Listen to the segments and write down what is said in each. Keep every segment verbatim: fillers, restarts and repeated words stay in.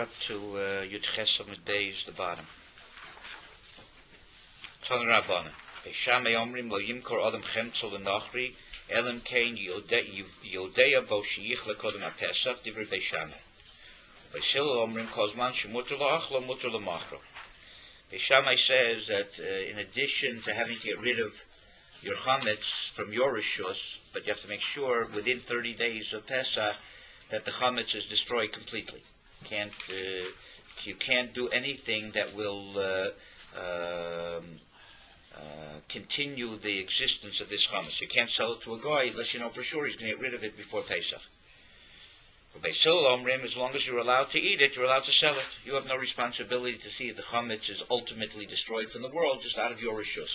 to uh, Yud Ches Amud Beis, the bottom. Ton Rabbanan. Beishamai Omrim lo yimkor adam chemtzel l'nochri elam kein yodea bo sheyichle kodem haPesach divrei Beishamai. Beishil Omrim kozman shemuter la'achlo muter l'machro. Beishamai says that uh, in addition to having to get rid of your chametz from your rishus, but you have to make sure within thirty days of Pesach that the chametz is destroyed completely. Can't uh, you can't do anything that will uh, um, uh, continue the existence of this chametz. You can't sell it to a guy unless you know for sure he's going to get rid of it before Pesach. For Beis Hillel Omrim, as long as you're allowed to eat it, you're allowed to sell it. You have no responsibility to see if the chametz is ultimately destroyed from the world, just out of your rishus.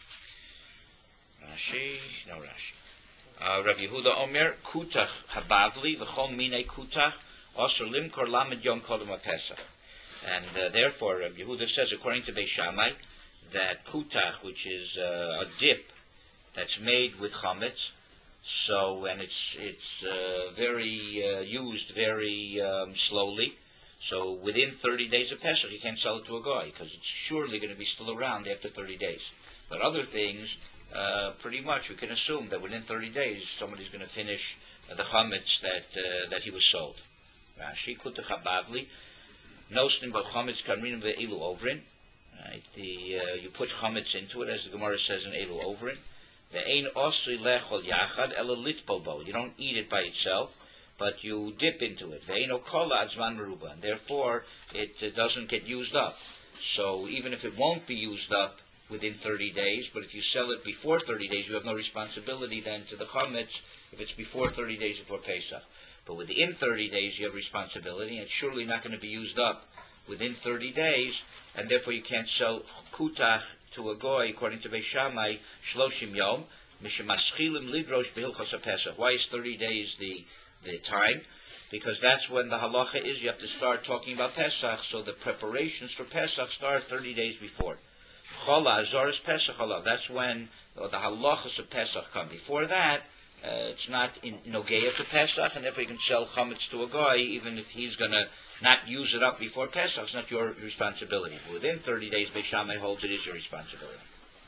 Rashi, no Rashi. Uh, Rav Yehuda Omer, Kutach Habavli, V'chol Minei Kutach, Osir Limkor Lamed Yom Kodem HaPesach. And uh, therefore, Rav Yehuda says, according to Beis Shammai, that Kutach, which is uh, a dip that's made with chametz, so, and it's it's uh, very uh, used very um, slowly, so within thirty days of Pesach, you can't sell it to a guy, because it's surely going to be still around after thirty days. But other things, Uh, pretty much we can assume that within thirty days somebody's going to finish uh, the chametz that uh, that he was sold. Rashi Kutach Habavli Nosnim Ba Chametz Kamrinim Ve'elu Ovrin. Right, the uh, you put chametz into it, as the Gemara says in Elu Ovrin. Ve'ein Osri Lechol Yachad Ela Litpol Bo. You don't eat it by itself, but you dip into it. Ve'ein Okola Adzman Meruba. And therefore it uh, doesn't get used up. So even if it won't be used up within thirty days, but if you sell it before thirty days, you have no responsibility then to the chametz if it's before thirty days before Pesach. But within thirty days, you have responsibility, and it's surely not going to be used up within thirty days, and therefore you can't sell kutach to a goy, according to Beis Shammai, shloshim yom, mishemaschilim lidrosh behilchos haPesach. Why is thirty days the, the time? Because that's when the halacha is, you have to start talking about Pesach, so the preparations for Pesach start thirty days before. Chola, Azoris Pesach Chola. That's when uh, the halachas of Pesach come. Before that, uh, it's not in Nogeya to Pesach, and therefore you can sell chametz to a guy, even if he's going to not use it up before Pesach. It's not your responsibility. Within thirty days, Beis Shammai holds it is your responsibility.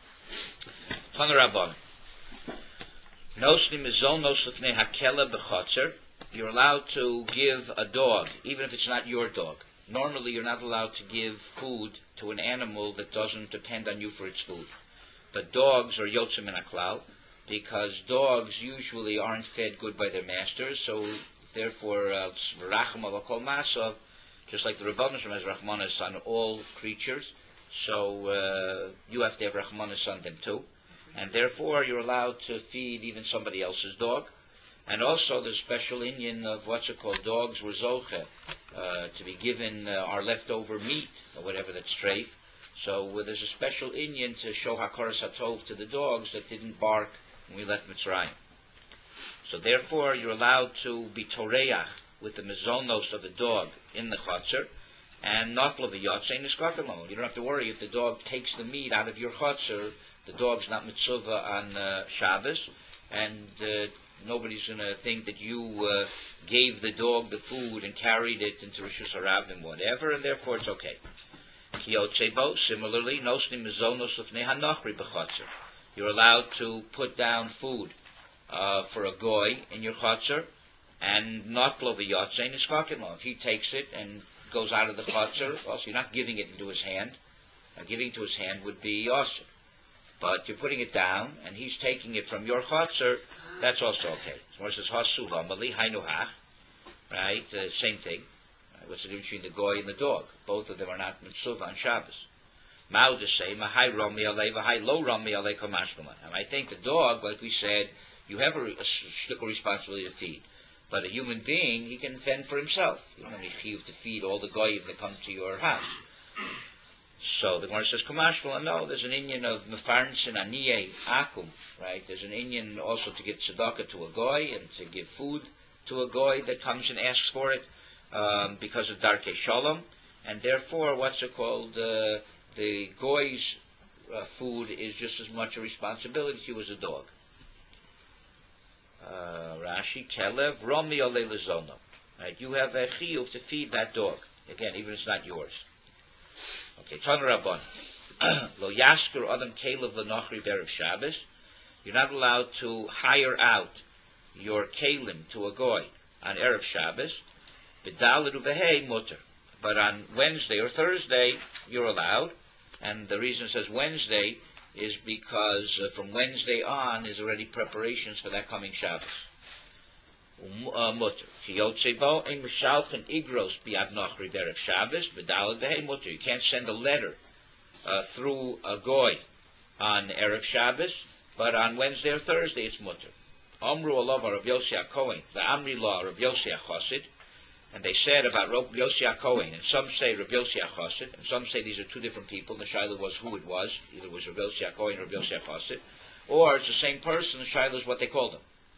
Tana Rabban. Nosni mizol nosufnei hakela b'chotzer. You're allowed to give a dog, even if it's not your dog. Normally, you're not allowed to give food to an animal that doesn't depend on you for its food. But dogs are yotzim min haklal, because dogs usually aren't fed good by their masters, so therefore, v'racham al kol masav, just like the Rebbeinu Shalom has rachmanas on all creatures, so uh, you have to have rachmanas on them too. And therefore, you're allowed to feed even somebody else's dog. And also the special inyan of what's it called, dogs were zoche, uh, to be given uh, our leftover meat, or whatever that's treif. So uh, there's a special inyan to show hakaras hatov to the dogs that didn't bark when we left Mitzrayim. So therefore you're allowed to be toreach with the mezonos of the dog in the chotzer, and not l'viyotzein niskakalon. You don't have to worry if the dog takes the meat out of your chotzer, the dog's not mitzvah on uh, Shabbos, and uh, nobody's going to think that you uh, gave the dog the food and carried it into Rishus Harabim, whatever, and therefore it's okay. Kiyotzebo, similarly, nosni mezonos lefnei hanochri b'chotzer. You're allowed to put down food uh, for a goy in your chotzer, and not lo v'yotzein niskakin. If he takes it and goes out of the chotzer, also you're not giving it into his hand. Now, giving it to his hand would be awesome. But you're putting it down, and he's taking it from your chotzer, that's also okay. So it says, Hasu v'amali, hainuhach, right, uh, same thing. Right? What's the difference between the goy and the dog? Both of them are not mitzvah on Shabbos. Mao to say, mahai romi alei, v'hai lo romi alei kamashmalan. And I think the dog, like we said, you have a, a shtickle responsibility to feed. But a human being, he can fend for himself. You don't have to feed all the goyim that come to your house. So the Gemara says, Kamashmalan, no, there's an inyan of mefarnsin and aniyeh akum, right? There's an inyan also to give tzedakah to a goy and to give food to a goy that comes and asks for it um, because of darkei shalom, and therefore, what's it called? Uh, the goy's uh, food is just as much a responsibility to you as a dog. Uh, Rashi, Kelev, Romi ole lezono. Right? You have a chiyuv to feed that dog. Again, even if it's not yours. Okay, Tana Rabban. Lo yashker adam kelev l'nochri berev Shabbos. You're not allowed to hire out your kelim to a goy on erev Shabbos. B'daled uvehei mutter. But on Wednesday or Thursday, you're allowed. And the reason it says Wednesday is because uh, from Wednesday on is already preparations for that coming Shabbos. Mutter. Kiyotzebo ein mishalchen igros biad nochri berev Shabbos. B'daled uvehei mutter. You can't send a letter uh, through a goy on erev Shabbos, but on Wednesday or Thursday it's mutter. Amru alav Rav Yossi HaKohen, the Amri law Rav Yossi HaChassid, and they said about Rav Yossi HaKohen, and some say Rav Yossi HaChassid, and some say these are two different people. The shaila was who it was, either it was Rav Yossi HaKohen or Rav Yossi HaChassid, or it's the same person. The shaila is what they called him.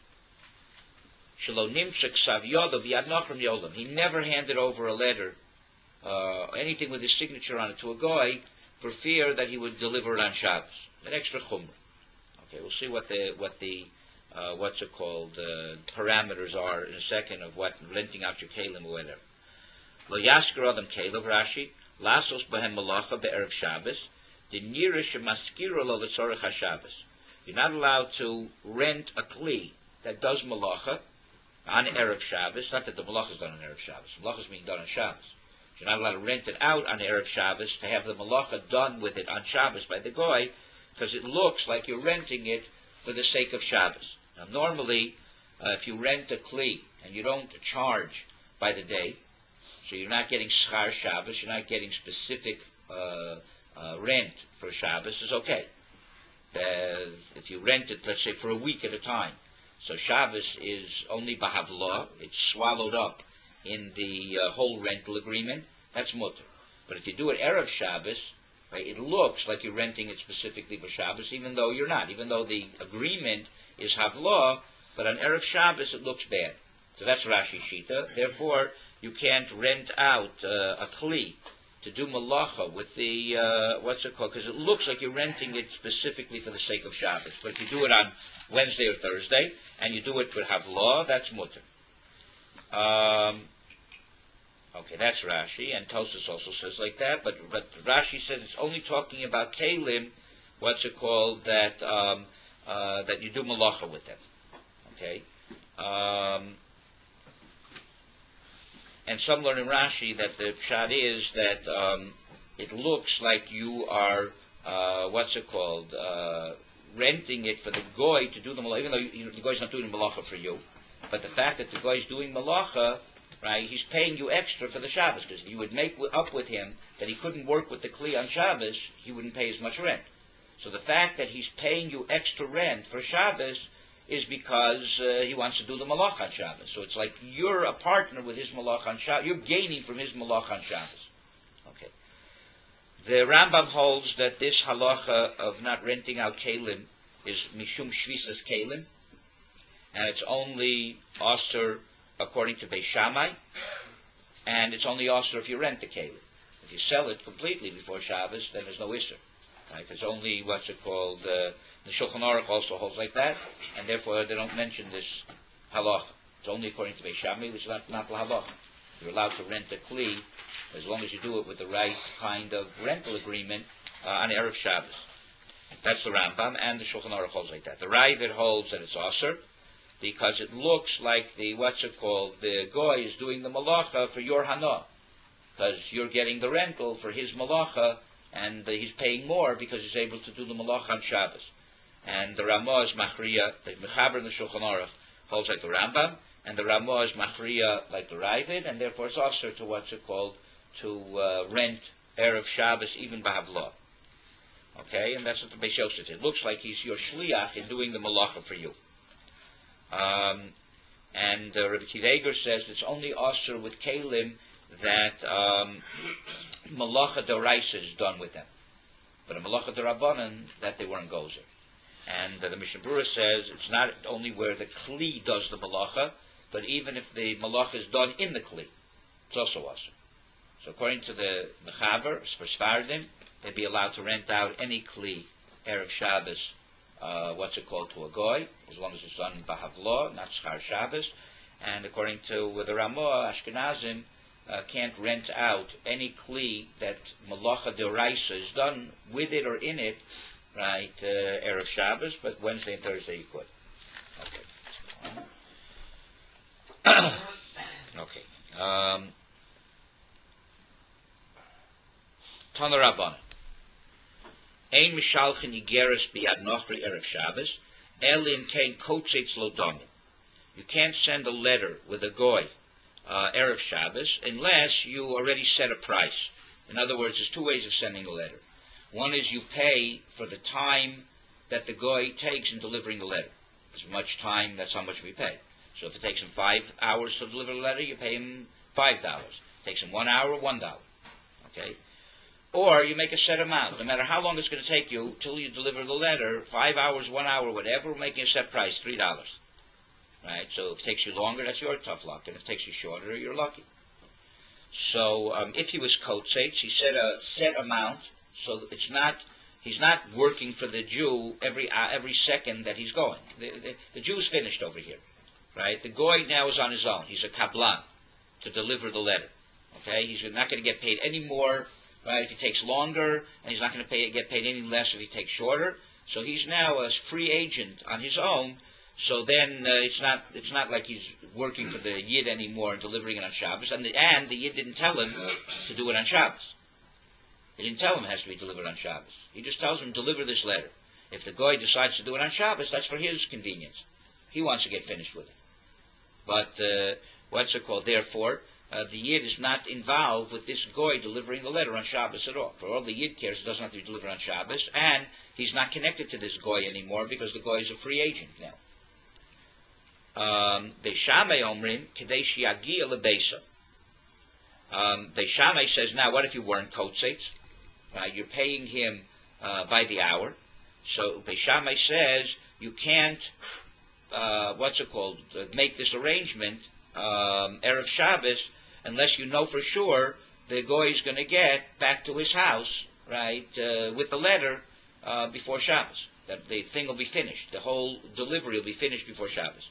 Shelo nimtzek savyodo b'yad nachrim yolam. He never handed over a letter, uh, anything with his signature on it, to a goy for fear that he would deliver it on Shabbos. An extra chumrah. Okay, we'll see what the what the Uh, what's it called, uh, parameters are in a second of what renting out your kelim or whatever. Lo yasker adam kelev, Rashi, lasos behem malacha be'erev Shabbos, the nirish maskira lo l'tzorech HaShabbos. You're not allowed to rent a kli that does malacha on erev Shabbos. Not that the malacha is done on erev Shabbos. Malacha is being done on Shabbos. You're not allowed to rent it out on erev Shabbos to have the malacha done with it on Shabbos by the goy, because it looks like you're renting it for the sake of Shabbos. Now, normally, uh, if you rent a kli and you don't charge by the day, so you're not getting schar Shabbos, you're not getting specific uh, uh, rent for Shabbos, is okay. Uh, if you rent it, let's say, for a week at a time, so Shabbos is only b'havla, it's swallowed up in the uh, whole rental agreement, that's mutter. But if you do it erev Shabbos, right, it looks like you're renting it specifically for Shabbos, even though you're not, even though the agreement is havla, but on erev Shabbos it looks bad. So that's Rashi Shita. Therefore, you can't rent out uh, a kli to do malacha with the uh, what's it called? Because it looks like you're renting it specifically for the sake of Shabbos. But if you do it on Wednesday or Thursday and you do it with havla, that's mutter. Um, okay, that's Rashi, and Tosas also says like that. But but Rashi says it's only talking about kelim. What's it called? That. Um, Uh, that you do malacha with them, okay? Um, and some learn in Rashi that the pshat is that um, it looks like you are, uh, what's it called, uh, renting it for the goy to do the malacha, even though you, you, the goy's not doing malacha for you. But the fact that the goy's doing malacha, right, he's paying you extra for the Shabbos, because if you would make up with him that he couldn't work with the kli on Shabbos, he wouldn't pay as much rent. So the fact that he's paying you extra rent for Shabbos is because uh, he wants to do the malach on Shabbos. So it's like you're a partner with his malach on Shabbos. You're gaining from his malach on Shabbos. Okay. The Rambam holds that this halacha of not renting out kelim is mishum shvisas kelim, and it's only osur according to Beis Shammai, and it's only osur if you rent the kelim. If you sell it completely before Shabbos, then there's no issur. Right? It's only what's it called. Uh, the Shulchan Aruch also holds like that, and therefore they don't mention this halacha. It's only according to Beis Shammai, which is not not halacha. You're allowed to rent a kli as long as you do it with the right kind of rental agreement uh, on erev Shabbos. That's the Rambam, and the Shulchan Aruch holds like that. The Ravid holds that it's aser because it looks like the what's it called. The goy is doing the malacha for your hana, because you're getting the rental for his malacha. And uh, he's paying more because he's able to do the malach on Shabbos. And the Ramah is machriya, the Mechaber and the Shulchan Aruch holds like the Rambam, and the Ramah is machriya like the Ravid, and therefore it's also to what's it called, to uh, rent erev Shabbos even b'havla. Okay, and that's what the Beis Yosef said. It looks like he's your shliach in doing the malacha for you. Um, and uh, Rabbi Akiva Eiger says it's only osur with kelim that um, malacha d'oraisa is done with them, but a malacha d'rabbanan that they weren't gozer. And uh, the Mishnah Berurah says it's not only where the kli does the malacha, but even if the malacha is done in the kli, it's also asur. So according to the Mechaber, for Sfardim, they'd be allowed to rent out any kli erev Shabbos, uh, what's it called, to a goy, as long as it's done b'havla, not schar Shabbos. And according to uh, the Ramah, Ashkenazim, uh, can't rent out any kli that malacha deraisa is done with it or in it, right, uh, Erev Shabbos, but Wednesday and Thursday you could. Okay. Okay. Um, Tana Rabbanan. Ein mishalchen igeres biyad nochri Erev Shabbos, elin kein kotzitz lo domi. You can't send a letter with a goy uh, Erev Shabbos unless you already set a price. In other words, there's two ways of sending a letter. One is you pay for the time that the goy takes in delivering the letter. As much time, that's how much we pay. So if it takes him five hours to deliver the letter, you pay him five dollars. If it takes him one hour, one dollar. Okay? Or you make a set amount. No matter how long it's going to take you till you deliver the letter, five hours, one hour, whatever, we're making a set price, three dollars. Right? So if it takes you longer, that's your tough luck. And if it takes you shorter, you're lucky. So um, if he was kotzetz, he set a set amount, so it's not, he's not working for the Jew every uh, every second that he's going. The, the, the Jew's finished over here. Right? The goy now is on his own. He's a kablan to deliver the letter. Okay? He's not going to get paid any more, right, if he takes longer, and he's not going to pay, get paid any less if he takes shorter. So he's now a free agent on his own. So then uh, it's not it's not like he's working for the Yid anymore and delivering it on Shabbos. And the, and the Yid didn't tell him to do it on Shabbos. He didn't tell him it has to be delivered on Shabbos. He just tells him, deliver this letter. If the goy decides to do it on Shabbos, that's for his convenience. He wants to get finished with it. But uh, what's it called? Therefore, uh, the Yid is not involved with this goy delivering the letter on Shabbos at all. For all the Yid cares, it doesn't have to be delivered on Shabbos, and he's not connected to this goy anymore because the goy is a free agent now. Um, Beishamai Omrim Kadesh Yagia Lebeisa. Beishamai says, now what if you weren't kotzetz? Uh, you're paying him uh, by the hour. So Beishamai says you can't. Uh, what's it called? Uh, make this arrangement um, Erev Shabbos unless you know for sure the goy is going to get back to his house, right, uh, with the letter uh, before Shabbos. That the thing will be finished. The whole delivery will be finished before Shabbos.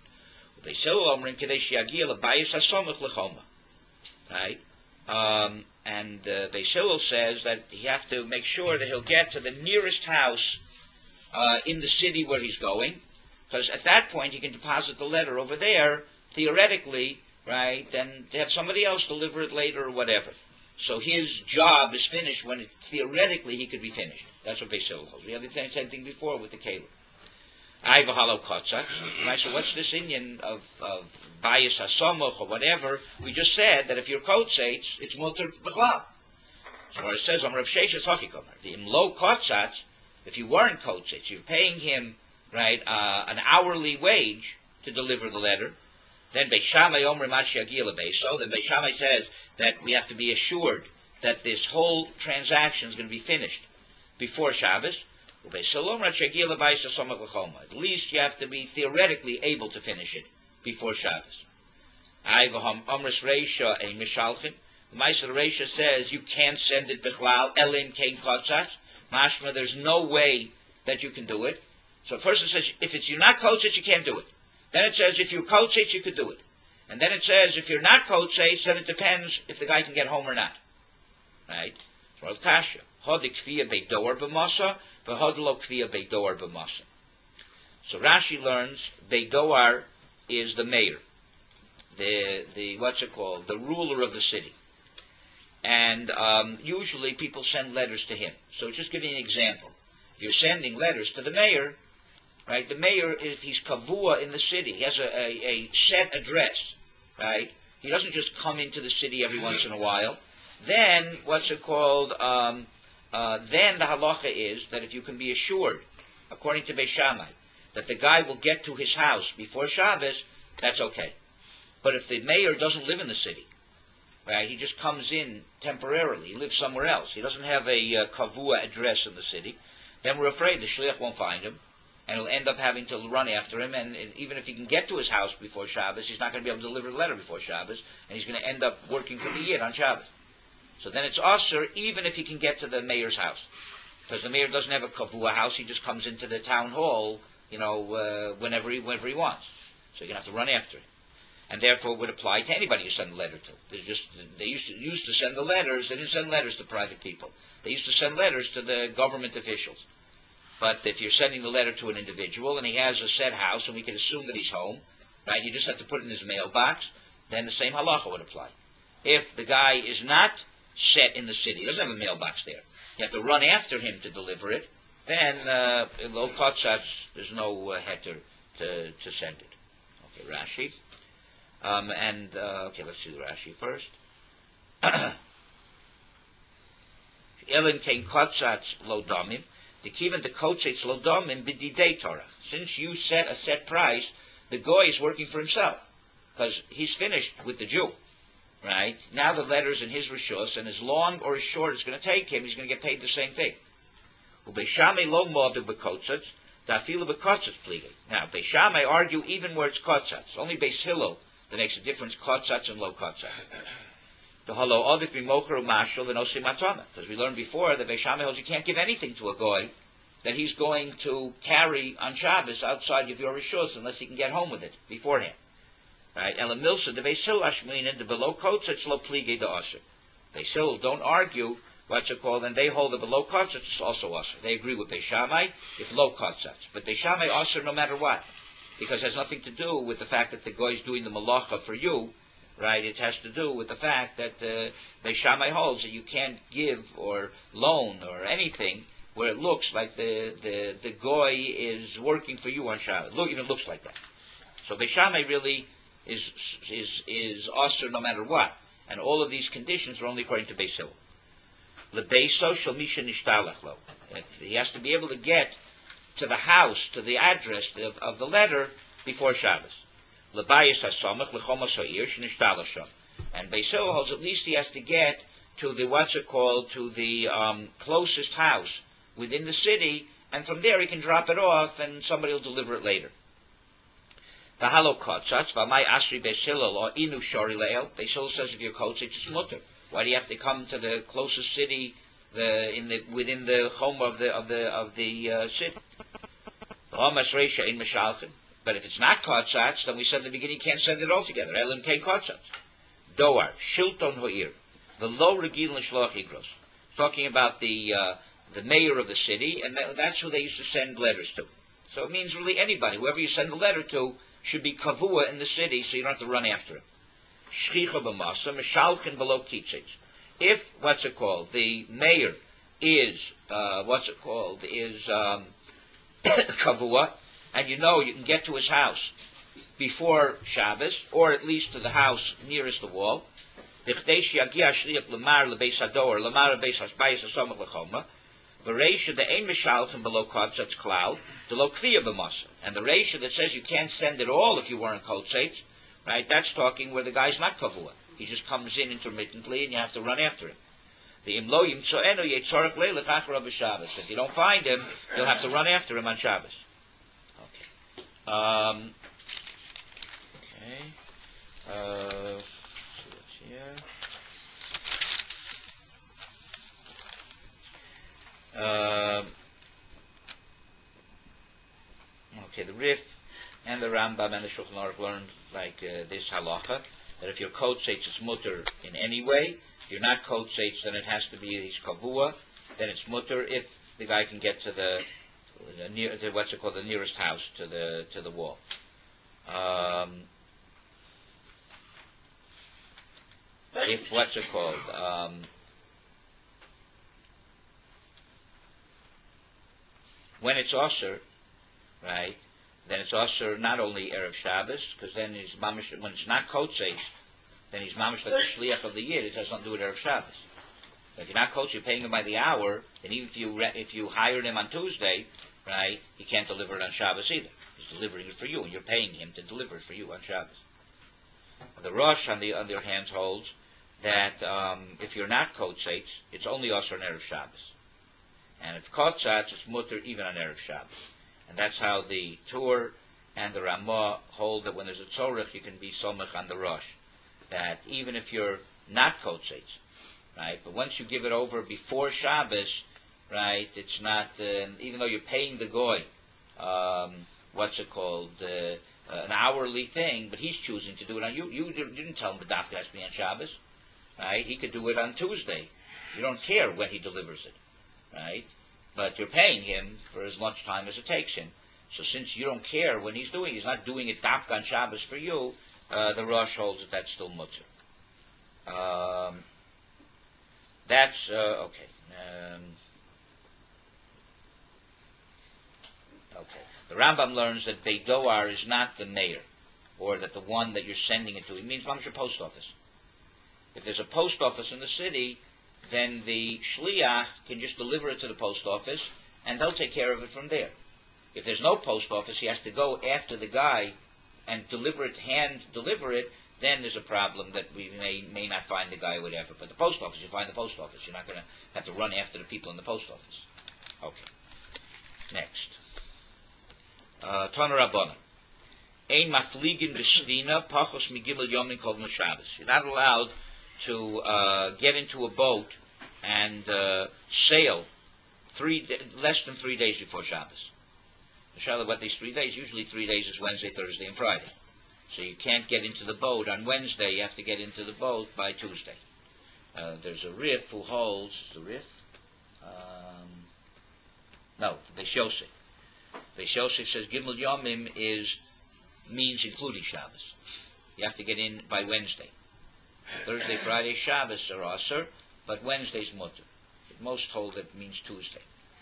Right? Um, and uh, Beisil says that he has to make sure that he'll get to the nearest house uh, in the city where he's going, because at that point he can deposit the letter over there, theoretically, right, and have somebody else deliver it later or whatever. So his job is finished when it, theoretically he could be finished. That's what Beisil holds. We had the same thing before with the Caleb. I have a hollow kotzach. Right, so what's this Indian of, of bias hasamoch or whatever? We just said that if you're kotzetz, it's mutter b'chlal. So it says, Rav Sheshes Hachikomer, the imlo kotzach, if you weren't kotzetz, you're paying him, right, uh, an hourly wage to deliver the letter, then Beishamai Omer Mashiach Beiso, then Beishamai says that we have to be assured that this whole transaction is going to be finished before Shabbos. At least you have to be theoretically able to finish it before Shabbos. Amris Reisha a Mishalchin. The Ma'aser Reisha says you can't send it bichlal elim kein kotzach. Mashma, there's no way that you can do it. So first it says if it's you're not kotzach, you can't do it. Then it says if you're kotzach, you could do it. And then it says if you're not kotzach, then it depends if the guy can get home or not. Right? So kasha hodik kviya beidor b'masa. So Rashi learns Beidoar is the mayor, the the what's it called, the ruler of the city, and um, usually people send letters to him. So just giving an example, if you're sending letters to the mayor, right? The mayor is he's kavua in the city. He has a, a, a set address, right? He doesn't just come into the city every once in a while. Then what's it called? Um, Uh, then the halacha is that if you can be assured, according to Beishamai, that the guy will get to his house before Shabbos, that's okay. But if the mayor doesn't live in the city, right, he just comes in temporarily, he lives somewhere else, he doesn't have a uh, kavua address in the city, then we're afraid the shliach won't find him, and he'll end up having to run after him, and, and even if he can get to his house before Shabbos, he's not going to be able to deliver the letter before Shabbos, and he's going to end up working for the Yid on Shabbos. So then it's usher even if he can get to the mayor's house. Because the mayor doesn't have a kavua house, he just comes into the town hall, you know, uh, whenever, he, whenever he wants. So you're going to have to run after him. and therefore would apply to anybody you send a letter to. There's just they used to used to send the letters. They didn't send letters to private people. They used to send letters to the government officials. But if you're sending the letter to an individual and he has a set house and we can assume that he's home, right? You just have to put it in his mailbox. Then the same halacha would apply. If the guy is not set in the city, he doesn't have a mailbox there, you have to run after him to deliver it, then uh, low kotzatz, there's no uh, heter to, to send it. Okay, Rashi. Um, and, uh, okay, let's see the Rashi first. Elin kein kotzatz lo domim, the kiven the kotzatz lo domim b'didei Torah. Since you set a set price, the goy is working for himself, because he's finished with the Jew. Right? Now the letter's in his rishus, and as long or as short it's going to take him, he's going to get paid the same thing. Now, Beis Shammai argue even where it's kotzatz. Only Beis Hillel that makes a difference, kotzatz and low kotzatz. The halo odif b'mocher u'mashal v'nosi matzana. Because we learned before that Beis Shammai holds you can't give anything to a goy that he's going to carry on Shabbos outside of your rishus unless he can get home with it beforehand. Right? Ela milsa the Beis Hillel ashmina the below kotzatz lo plige the asher. Beis Hillel don't argue what's it called, and they hold the below kotzatz is also asher. They agree with Beis Shammai if low kotzatz, but Beis Shammai asher no matter what, because it has nothing to do with the fact that the guy is doing the malacha for you, right? It has to do with the fact that uh, Beis Shammai holds that you can't give or loan or anything where it looks like the the the goy is working for you on Shabbos. Look, even looks like that. So Beis Shammai really is is is asur no matter what, and all of these conditions are only according to Beis Hillel. Lebeiso shel misha nishtalach lo. He has to be able to get to the house, to the address of, of the letter before Shabbos. Lebayis hasamach lechomos ha'ir shenishtalach sham. And Beis Hillel holds at least he has to get to the what's it called to the um, closest house within the city, and from there he can drop it off, and somebody will deliver it later. The halo kotzatz, v'mai asri Beis Hillel or inu shori le'el. Beis Hillel says if you're kotzatz, it's mutter. Why do you have to come to the closest city, the in the within the home of the of the of the uh, city? But if it's not kotzatz, then we said at the beginning you can't send it all together. Elim kein kotzatz. Doar shilton ho'ir, the low regil l'shloach igros. Talking about the uh, the mayor of the city, and that, that's who they used to send letters to. So it means really anybody, whoever you send a letter to, should be kavua in the city, so you don't have to run after him. Shchicha b'masa, mishalkin below kitzitz. If, what's it called, the mayor is, uh, what's it called, is um, kavua, and you know you can get to his house before Shabbos, or at least to the house nearest the wall, V'chdesh yagia shliach lemar lebeis hador, lemar lebeis hasbayis hasomach lechoma, the Reisha, the ein mishalchem below kotzatz cloud, the lo kviya b'masa. And the Reisha that says you can't send it all if you weren't kotzatz, right, that's talking where the guy's not kavua. He just comes in intermittently and you have to run after him. The imlo yimtzoenu yetzorach leilach achra b'Shabbos. If you don't find him, you'll have to run after him on Shabbos. Okay. Um, okay. Uh, here. Uh, okay, the Rif and the Rambam and the Shulchan Aruch learned like uh, this halacha, that if you're kotzatz, it's mutter in any way. If you're not kotzatz, then it has to be his kavua. Then it's mutter if the guy can get to the, the near, the, what's it called, the nearest house to the to the wall. Um, if what's it called? Um, when it's osir, right? Then it's also not only Erev Shabbos, because then he's mamish, when it's not kotzatz, then he's mamish like the shliach of the year. It has nothing to do with Erev Shabbos. If you're not kotzatz, you're paying him by the hour. Then even if you re- if you hired him on Tuesday, right, he can't deliver it on Shabbos either. He's delivering it for you, and you're paying him to deliver it for you on Shabbos. The Rosh, on the other hand, holds that um, if you're not kotzatz, it's only also on Erev Shabbos, and if kotzatz, it's mutter even on Erev Shabbos. And that's how the Tur and the Ramah hold that when there's a tzorich, you can be somech on the Rosh. That even if you're not kotzatz, right, but once you give it over before Shabbos, right, it's not, uh, even though you're paying the goy, um, what's it called, uh, uh, an hourly thing, but he's choosing to do it on you. You didn't tell him the dafka has to be on Shabbos, right? He could do it on Tuesday. You don't care when he delivers it, right? But you're paying him for as much time as it takes him. So since you don't care when he's doing, he's not doing it dafka on Shabbos for you. Uh, the Rosh holds that that's still mutter. Um, that's uh, okay. Um, okay. The Rambam learns that Beidoar is not the mayor, or that the one that you're sending it to. It means Mamsher post office. If there's a post office in the city, then the shliach can just deliver it to the post office, and they'll take care of it from there. If there's no post office, he has to go after the guy and deliver it, hand deliver it, then there's a problem that we may may not find the guy or whatever. But the post office, you find the post office. You're not going to have to run after the people in the post office. Okay. Next. Uh, Tana Rabbana. Ein mafligin b'stina pachos migimel yomin kol Shabbos. You're not allowed to uh, get into a boat and uh, sail three less than three days before Shabbos. Inshallah, what these three days? Usually three days is Wednesday, Thursday, and Friday. So you can't get into the boat on Wednesday. You have to get into the boat by Tuesday. Uh, there's a Rif who holds the Rif. Um, no, the Shosef. The Shosef says Gimel Yomim is means including Shabbos. You have to get in by Wednesday. Thursday, Friday, Shabbos are Asr, but Wednesday's Mutter. Most hold that means Tuesday.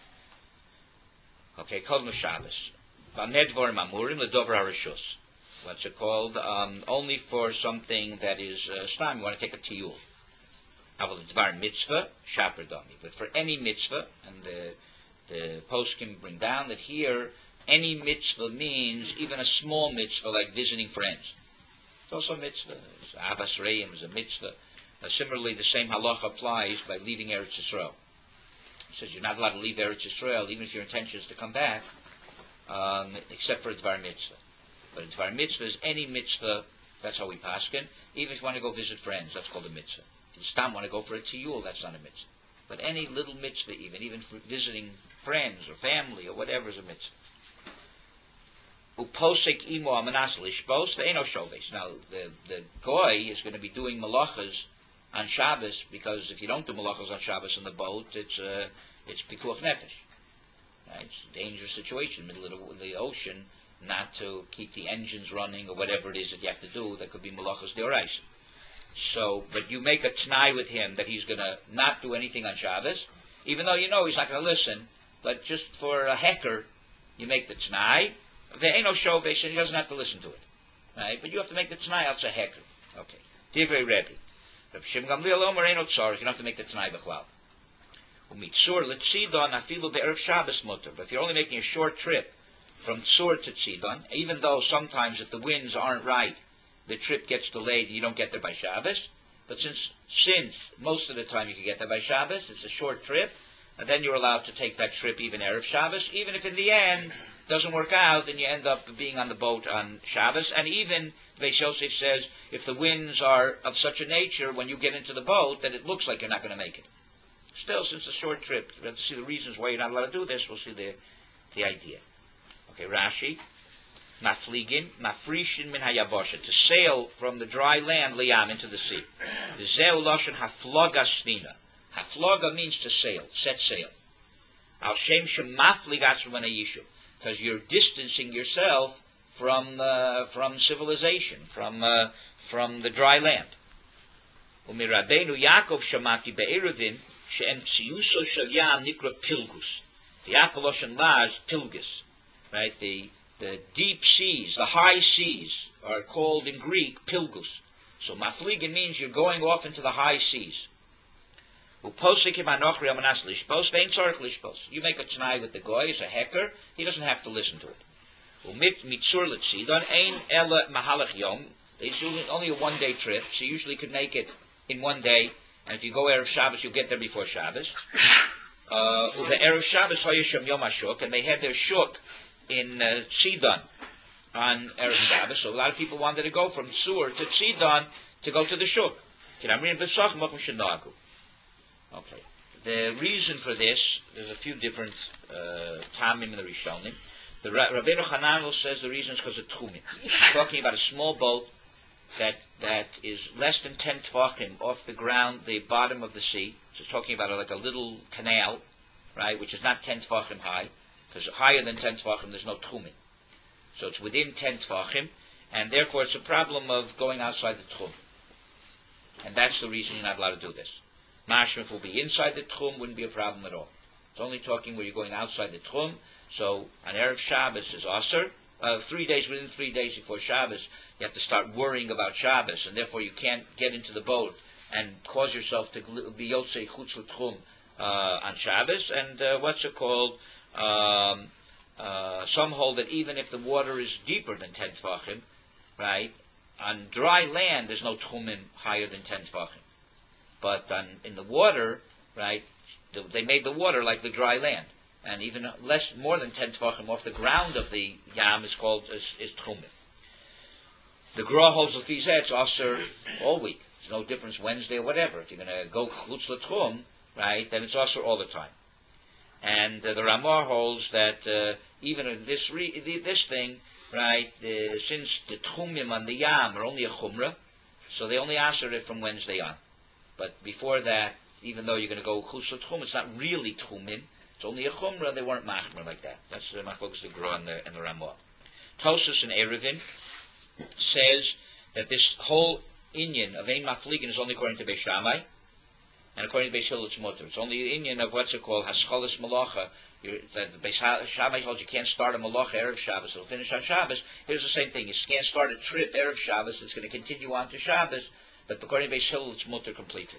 Okay, Kol Shabbos. Bamedvar Mamurim Ledover Harishus. What's it called? Um, only for something that is uh, stam. You want to take a tiyul. Aval Dvar Mitzvah Shaper Dami. But for any mitzvah, and the the post can bring down that here any mitzvah means even a small mitzvah like visiting friends. It's also a mitzvah. Avas Reim is a mitzvah. Uh, similarly, the same halacha applies by leaving Eretz Yisrael. It says you're not allowed to leave Eretz Yisrael, even if your intention is to come back, um, except for a Dvar Mitzvah. But a Dvar Mitzvah is any mitzvah, that's how we paskin. Even if you want to go visit friends, that's called a mitzvah. If you stam want to go for a tiyul, that's not a mitzvah. But any little mitzvah, even, even for visiting friends or family or whatever is a mitzvah. Uposek imo amanas lishpos ve'eno shoves. Now, the, the goy is going to be doing malachas on Shabbos, because if you don't do malachas on Shabbos in the boat, it's uh, it's pikuach nefesh. Right? It's a dangerous situation, middle of the, the ocean, not to keep the engines running or whatever it is that you have to do. That could be malachas deorais. So, but you make a t'nai with him that he's going to not do anything on Shabbos, even though you know he's not going to listen. But just for a hecker, you make the t'nai. Ve'eno shoves, and he doesn't have to listen to it. Right? But you have to make the t'nai out a hecker. Okay. Divrei Rebbe. Rav Shimon Gamliel Omer Eino Tzarich. You don't have to make the t'nai b'chlal. Umitzur l'tzidon afilu be'erev Shabbos mutter. But if you're only making a short trip from Tzur to Tzidon, even though sometimes if the winds aren't right, the trip gets delayed and you don't get there by Shabbos. But since since most of the time you can get there by Shabbos, it's a short trip, and then you're allowed to take that trip even erev Shabbos, even if in the end it doesn't work out, then you end up being on the boat on Shabbos. And even Beis Yosef says if the winds are of such a nature when you get into the boat that it looks like you're not going to make it. Still, since it's a short trip, we have to see the reasons why you're not allowed to do this. We'll see the the idea. Okay, Rashi. Mafligin, mafrishin min hayabosha, to sail from the dry land, liyam, into the sea. The zeu loshen hafloga shnina. Hafloga means to sail, set sail. Al shem shem mafligas from an yishuv, because you're distancing yourself from uh, from civilization, from uh, from the dry land. Umirabenu Yaakov shamati be'eruvin she'em tziyuso shel yam nikra pilgus. The Yaakov loshen laz pilgus, right? The The deep seas, the high seas, are called in Greek pilgus. So mafligin means you're going off into the high seas. You make a t'nai with the goy, he's a hecker, he doesn't have to listen to it. It's only a one-day trip, so you usually could make it in one day, and if you go Erev Shabbos, you'll get there before Shabbos. Uh, Erev Shabbos, and they had their shuk in uh, Sidon on Erev Shabbos, so a lot of people wanted to go from Tzur to Sidon to go to the Shuk. Okay. The reason for this, there's a few different uh, tamim in the Rishonim. The Rabbeinu Hananel says the reason is because of Tchumin. He's talking about a small boat that that is less than ten tefachim off the ground, the bottom of the sea. So it's talking about like a little canal, right, which is not ten tefachim high, because higher than ten tefachim there's no Tchumin. So it's within ten tefachim, and therefore it's a problem of going outside the Tchum. And that's the reason you're not allowed to do this. Mashma, if it will be inside the Tchum, wouldn't be a problem at all. It's only talking where you're going outside the Tchum. So on Erev Shabbos is Asr. Uh, three days, within three days before Shabbos, you have to start worrying about Shabbos, and therefore you can't get into the boat and cause yourself to be Yotzei Chutz L'Tchum uh, on Shabbos. And uh, what's it called? Um, uh, some hold that even if the water is deeper than ten Tfachim, right, on dry land there's no Tchumin higher than ten Tfachim. But on, in the water, right, the, they made the water like the dry land. And even less, more than ten tefachim off the ground of the yam is called is, is tchumin. The Gra holds the fizeh, it's aser all week. There's no difference Wednesday or whatever. If you're going to go chutz l'tchum, right, then it's aser all the time. And uh, the Ramah holds that uh, even in this re- this thing, right, uh, since the tchumim on the yam are only a chumrah, so they only aser it from Wednesday on. But before that, even though you're going to go chutz l'tchum, it's not really tchumim. It's only a chumrah, they weren't machmer like that. That's the machlokas the Gra and the, and the Ramah. Tosfos and Eruvin says that this whole inyan of ein mafligin is only according to Beis Shammai, and according to Beis Hillel it's mutter. It's only the inyan of what's it called, hascholas malacha. That the Beis Shammai holds you can't start a malacha Erev Shabbos, it'll finish on Shabbos. Here's the same thing, you can't start a trip Erev Shabbos, it's going to continue on to Shabbos, but according to Beis Hillel it's mutter completely.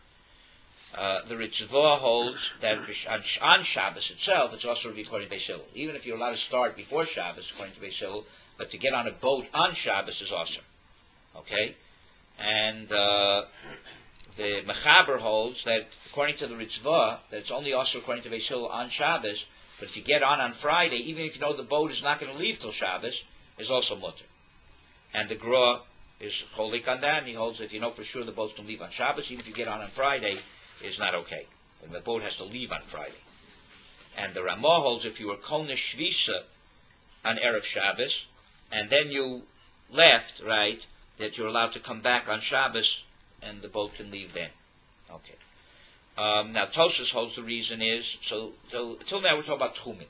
Uh, the Ritzvah holds that on, on Shabbos itself, it's also according to Beis Hillel. Even if you're allowed to start before Shabbos, according to Beis Hillel, but to get on a boat on Shabbos is also. Okay? And uh, the Mechaber holds that, according to the Ritzvah, that it's only also according to Beis Hillel on Shabbos, but if you get on on Friday, even if you know the boat is not going to leave till Shabbos, is also mutter. And the Gra is cholik on that, and he holds that if you know for sure the boat's going to leave on Shabbos, even if you get on on Friday, is not okay. And the boat has to leave on Friday. And the Ramah holds if you were Kol Neshvisa on Erev Shabbos, and then you left, right, that you're allowed to come back on Shabbos, and the boat can leave then. Okay. Um, now, Tosfos holds the reason is, so, so until now we're talking about Tchumin.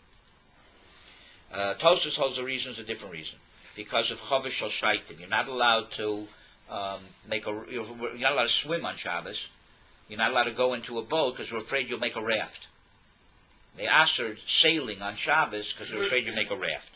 Uh, Tosfos holds the reason is a different reason. Because of Chavish Shal Shaitim. You're not allowed to um, make a, you're, you're not allowed to swim on Shabbos. You're not allowed to go into a boat because we're afraid you'll make a raft. They asked sailing on Shabbos because they're afraid you'll make a raft.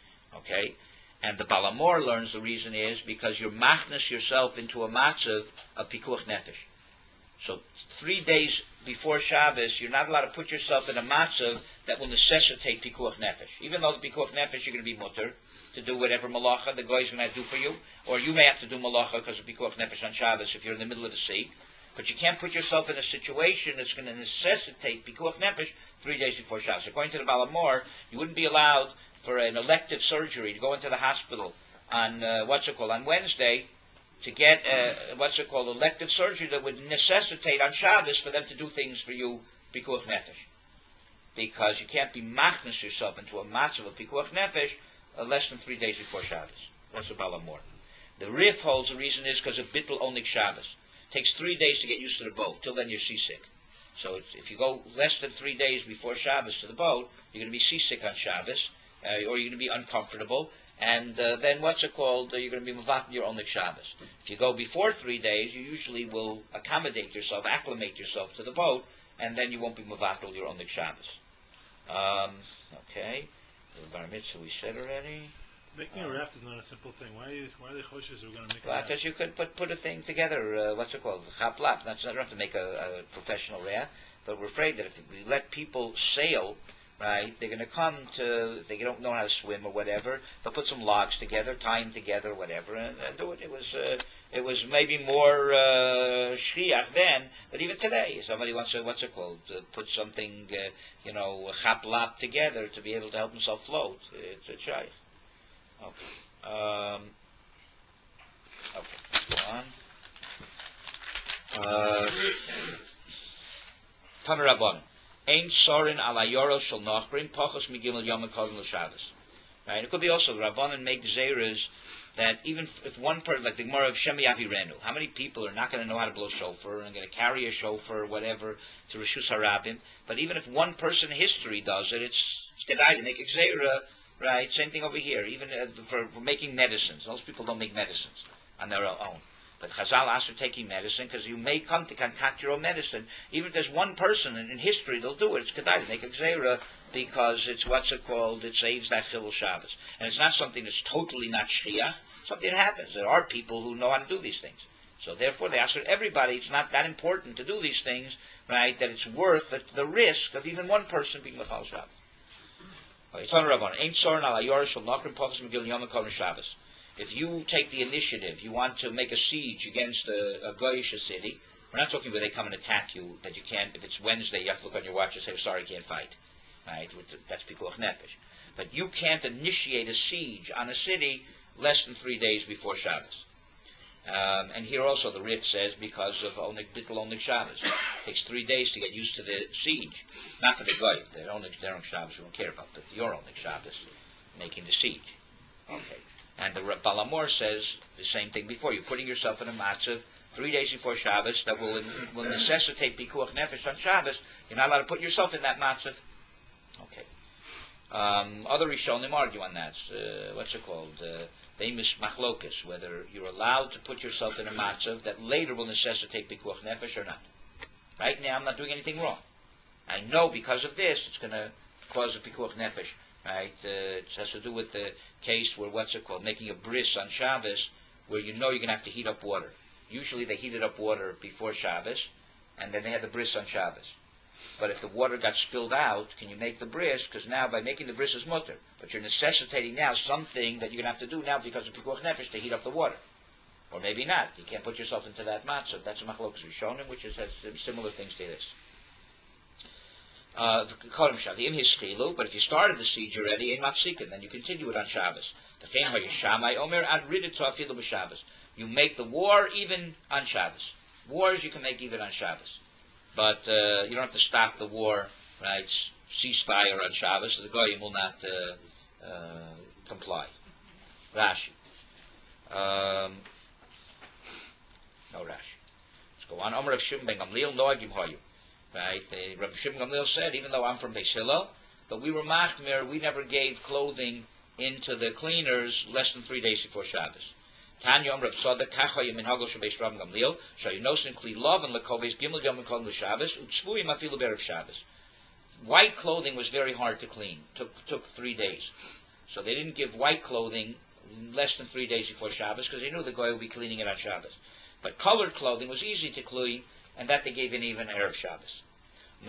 Okay? And the Balamor learns the reason is because you're machnas yourself into a matzav of pikuach nefesh. So three days before Shabbos, you're not allowed to put yourself in a matzav that will necessitate pikuach nefesh. Even though the pikuach nefesh, you're going to be mutter to do whatever malacha the guy is going to do for you, or you may have to do malacha because of pikuach nefesh on Shabbos if you're in the middle of the sea. But you can't put yourself in a situation that's going to necessitate pikuach nefesh three days before Shabbos. According to the Balamor, you wouldn't be allowed for an elective surgery to go into the hospital on uh, what's it called on Wednesday to get uh, what's it called elective surgery that would necessitate on Shabbos for them to do things for you pikuach nefesh, because you can't be machnas yourself into a matzav of pikuach nefesh uh, less than three days before Shabbos. That's the Balamor. The Rif holds the reason is because of bittul onik Shabbos. It takes three days to get used to the boat. Till then you're seasick. So it's, if you go less than three days before Shabbos to the boat, you're going to be seasick on Shabbos, uh, or you're going to be uncomfortable, and uh, then what's it called? Uh, you're going to be mavat your own Shabbos. If you go before three days, you usually will accommodate yourself, acclimate yourself to the boat, and then you won't be mavat your own Shabbos. Um, okay. The bar mitzvah we said already. Making a raft is not a simple thing. Why are, you, why are they choshes who are going to make a well, raft? Because you could put, put a thing together, uh, what's it called, chaplap. That's not enough to make a, a professional raft, but we're afraid that if we let people sail, right, they're going to come to, they don't know how to swim or whatever, they'll put some logs together, tie them together, whatever, and, and do it. It was, uh, it was maybe more uh, shriach then, but even today, somebody wants to, what's it called, uh, put something, uh, you know, chaplap together to be able to help himself float. It's a shaykh. Okay. Um, okay, let's go on. Uh, Tamer Rabban. Ein sorin ala yoro shel nachbrim pachos migimel yom kodem l'Shabbos. Right? It could be also the Rabbanan make Zeras that even if one person, like the Gemara of Shemi Avirenu, how many people are not going to know how to blow shofar and going to carry a shofar or whatever to Rishus Harabim? But even if one person in history does it, it's it's Kedai to make a Zera, right? Same thing over here. Even uh, for, for making medicines, most people don't make medicines on their own. But Chazal asked for taking medicine because you may come to concoct your own medicine. Even if there's one person in, in history that'll do it, it's Kedai to make a Zera because it's what's it called? It saves that Chilul Shabbos, and it's not something that's totally not Shchiyah. Something that happens. There are people who know how to do these things. So therefore, they ask for everybody. It's not that important to do these things, right? That it's worth the, the risk of even one person being L'chal Shabbos. If you take the initiative, you want to make a siege against a, a Goyish city. We're not talking where they come and attack you. That you can't. If it's Wednesday, you have to look on your watch and say, "Sorry, I can't fight." Right? That's pikuach nefesh. But you can't initiate a siege on a city less than three days before Shabbos. Um, and here also the Rif says because of Onig Bittul Onig Shabbos. It takes three days to get used to the siege. Not for the Goy. Their own, their own Shabbos we don't care about, but your Onig Shabbos making the siege. Okay. And the Balamor says the same thing before. You're putting yourself in a matzav three days before Shabbos that will will necessitate Pikuach Nefesh on Shabbos. You're not allowed to put yourself in that matzav. Okay. Um, other Rishonim argue on that. Uh, what's it called? Uh, famous machlokas, whether you're allowed to put yourself in a matzav that later will necessitate pikuach nefesh or not. Right now, I'm not doing anything wrong. I know because of this, it's going to cause a pikuach nefesh. Right? Uh, it has to do with the case where what's it called, making a bris on Shabbos, where you know you're going to have to heat up water. Usually, they heated up water before Shabbos, and then they had the bris on Shabbos. But if the water got spilled out, can you make the bris? Because now by making the bris is mutter. But you're necessitating now something that you're going to have to do now because of pikuach nefesh to heat up the water. Or maybe not. You can't put yourself into that matzah. That's a machlokas rishonim, which is, has similar things to this. Uh, but if you started the siege already, in mafsikin, then you continue it on Shabbos. You make the war even on Shabbos. Wars you can make even on Shabbos. But uh, you don't have to stop the war, right? Ceasefire on Shabbos. The Goyim will not uh, uh, comply. Rashi. Um, no Rashi. Let's go on. Omer of Shimon ben Gamliel, no agim hoyu. Right? Uh, Rabbi Shimon ben Gamliel said, even though I'm from Beis Hillel, but we were machmir, we never gave clothing into the cleaners less than three days before Shabbos. Tanya Omer of Tzadok, kacha yemin hagol shebeis Rabbi Gamliel, shayinosin kli lov and lekoves gimel yom and kol l'Shabbos, utzvuyim afilu berev Shabbos. White clothing was very hard to clean. Took took three days. So they didn't give white clothing less than three days before Shabbos because they knew the guy would be cleaning it on Shabbos. But colored clothing was easy to clean, and that they gave in even Erev Shabbos. We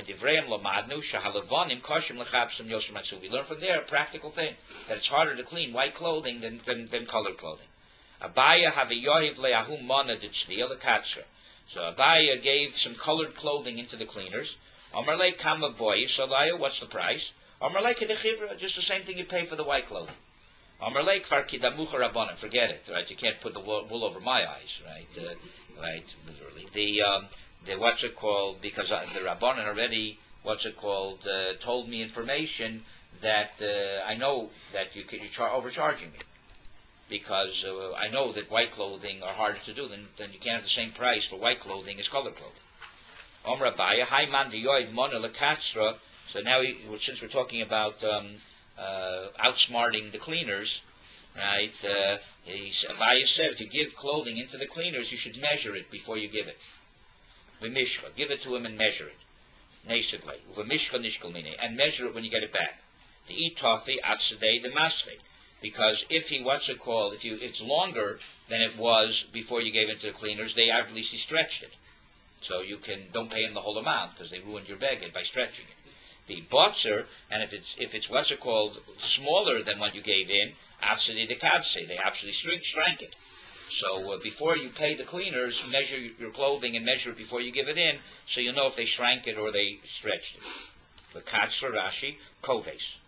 learn from there a practical thing, that it's harder to clean white clothing than, than, than colored clothing. Abaya have a yohiv le'ahum mana d'tzviyah l'katzra. So Abaya gave some colored clothing into the cleaners. Amarle kama boy, Salaya, what's the price? Amarle kedechivra, just the same thing you pay for the white clothing. Amarle kvar kidamucha rabbanan, forget it, right? You can't put the wool, wool over my eyes, right? Uh, right, literally. The, um, the, what's it called, because uh, the rabbanan already, what's it called, uh, told me information that uh, I know that you could, you're char- overcharging me. Because uh, I know that white clothing are harder to do, then, then you can't have the same price for white clothing as colored clothing. Omra Baya, Hai Man Diyoid Mona Lakatsra. So now, we, since we're talking about um, uh, outsmarting the cleaners, right? Uh, Baya said, if you give clothing into the cleaners, you should measure it before you give it. V'mishcha, give it to him and measure it. Nesigly, v'mishcha nishkalmine, and measure it when you get it back. The itafi atsadei the masche. Because if he, what's it called, if you, it's longer than it was before you gave it to the cleaners, they obviously stretched it. So you can, don't pay him the whole amount, because they ruined your beged by stretching it. The botzer, and if it's, if it's, what's it called, smaller than what you gave in, afsedi the kavse, they actually shrink, shrank it. So uh, before you pay the cleaners, measure your clothing and measure it before you give it in, so you know if they shrank it or they stretched it. The katzra Rashi, koves.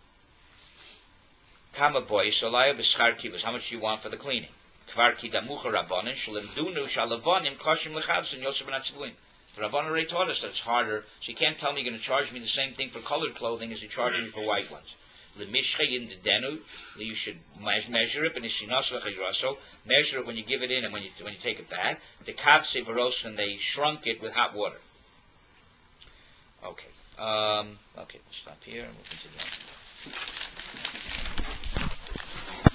Kama boy, Salaya b'schar kivas. How much do you want for the cleaning? Kvar kidamucha rabbanim shalimdunu shalavanim koshim lechavsin Yosef ben Atzluim. The rabbanim already taught us that it's harder. So you can't tell me you're going to charge me the same thing for colored clothing as you're charging me for white ones. Lemishche in the denu, you should me- measure it, but so measure it when you give it in and when you when you take it back. The kavse varos, and they shrunk it with hot water. Okay. Um, okay, we'll stop here and we'll continue on.